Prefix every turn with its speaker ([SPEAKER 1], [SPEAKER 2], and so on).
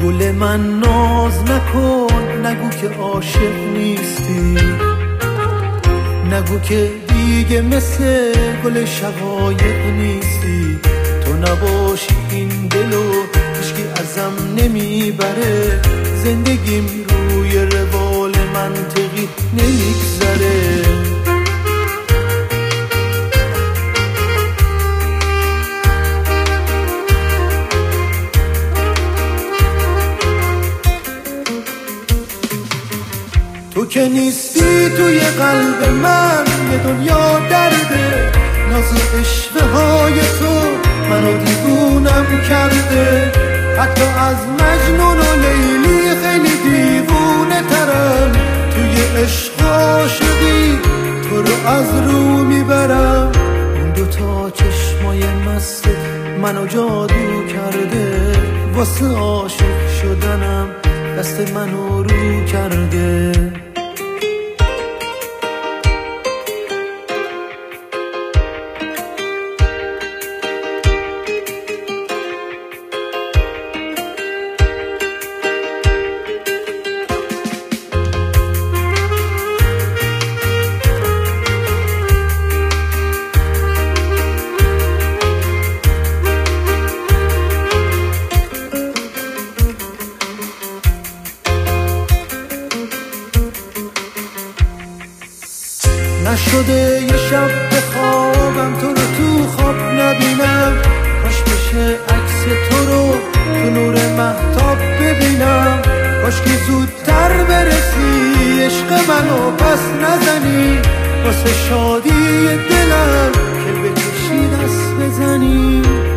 [SPEAKER 1] گل من ناز نکن، نگو که عاشق نیستی، نگو که دیگه مثل گل شقایق نیستی. تو نباشی این دلو هیچکی ازم نمیبره، زندگیم روی روال منطقی نمیگذره. تو که نیستی توی قلب من، یه دنیا درده، ناز اشوه های تو منو دیوونم کرده. حتی از مجنون و لیلی خیلی دیوونه ترم، توی عشق عاشقی تو رو از رو میبرم. اون دوتا چشمای مست منو جادو کرده، واسه عاشق شدنم دست منو رو کرده. نشده یه شب بخوابم تو رو تو خواب نبینم، کاش بشه عکس تو رو تو نور مهتاب ببینم. کاش که زودتر برسی عشق منو پس نزنی، واسه شادی دلم که بکشی دست بزنی.